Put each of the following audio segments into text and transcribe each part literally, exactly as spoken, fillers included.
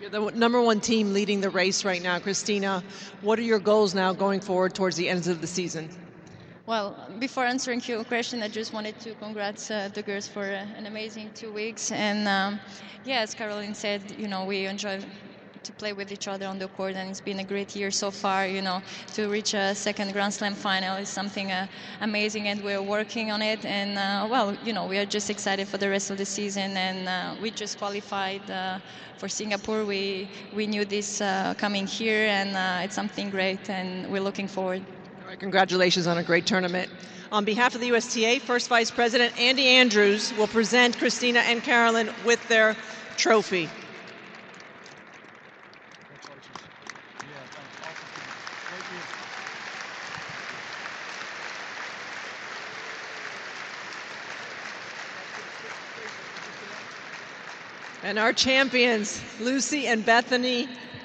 You're the number one team leading the race right now, Kristina. What are your goals now going forward towards the end of the season? Well, before answering your question, I just wanted to congrats uh, the girls for uh, an amazing two weeks. And um, yeah, as Caroline said, you know, we enjoy to play with each other on the court, and it's been a great year so far. You know, to reach a second Grand Slam final is something uh, amazing, and we're working on it. And uh, well, you know, we are just excited for the rest of the season. And uh, we just qualified uh, for Singapore. We we knew this uh, coming here, and uh, it's something great, and we're looking forward. All right, congratulations on a great tournament. On behalf of the U S T A, First Vice President Andy Andrews will present Kristina and Caroline with their trophy. And our champions, Lucy and Bethany.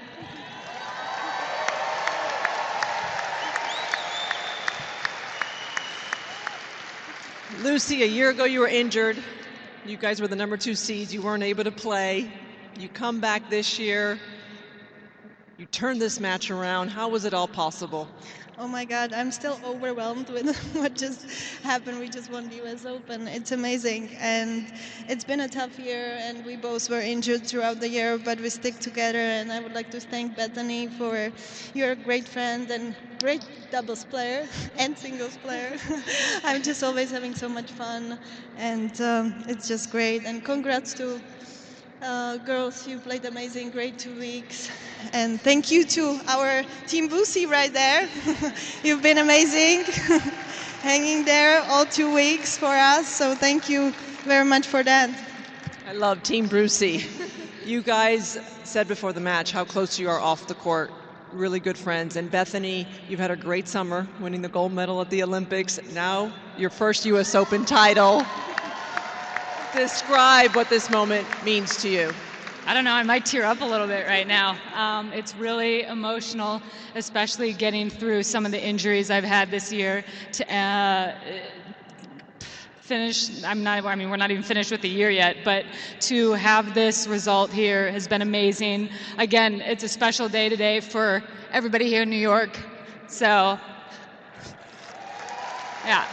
Lucy, a year ago you were injured. You guys were the number two seeds. You weren't able to play. You come back this year. You turned this match around. How was it all possible? Oh my God, I'm still overwhelmed with what just happened. We just won the U S Open. It's amazing. And it's been a tough year, and we both were injured throughout the year, but we stick together. And I would like to thank Bethany for you're a great friend and great doubles player and singles player. I'm just always having so much fun, and um, it's just great. And congrats to Uh, girls, you played amazing, great two weeks. And thank you to our Team Boosie right there. You've been amazing, hanging there all two weeks for us. So thank you very much for that. I love Team Brucey. You guys said before the match how close you are off the court. Really good friends. And Bethany, you've had a great summer, winning the gold medal at the Olympics. Now your first U S Open title. Describe what this moment means to you. I don't know, I might tear up a little bit right now. Um, it's really emotional, especially getting through some of the injuries I've had this year to uh, finish. I'm not, I mean, we're not even finished with the year yet, but to have this result here has been amazing. Again, it's a special day today for everybody here in New York. So, yeah.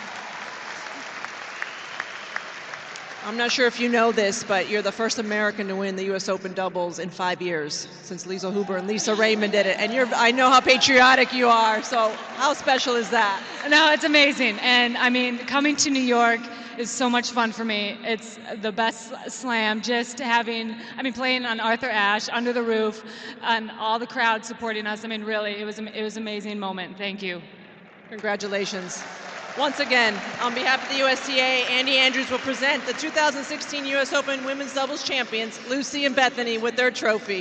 I'm not sure if you know this, but you're the first American to win the U S Open doubles in five years since Lisa Huber and Lisa Raymond did it. And you're, I know how patriotic you are, so how special is that? No, it's amazing. And I mean, coming to New York is so much fun for me. It's the best slam, just having, I mean, playing on Arthur Ashe, under the roof, and all the crowd supporting us. I mean, really, it was, it was an amazing moment. Thank you. Congratulations. Once again, on behalf of the U S T A, Andy Andrews will present the two thousand sixteen U S Open Women's Doubles Champions, Lucy and Bethany, with their trophy.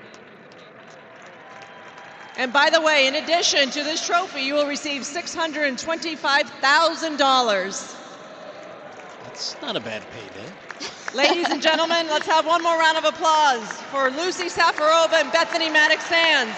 And by the way, in addition to this trophy, you will receive six hundred twenty-five thousand dollars. That's not a bad payday. Ladies and gentlemen, let's have one more round of applause for Lucy Safarova and Bethany Mattek-Sands.